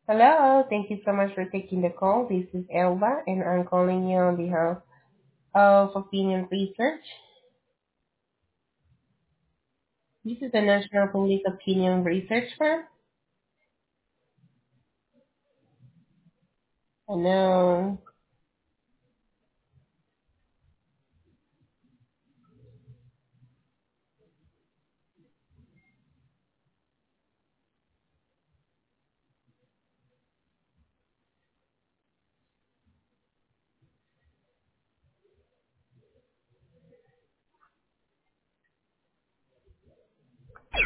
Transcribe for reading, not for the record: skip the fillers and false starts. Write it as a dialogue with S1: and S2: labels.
S1: Hello, thank you so much for taking the call. This is Elba, and I'm calling you on behalf of Opinion Research. This is the National Police Opinion Research Firm. I know.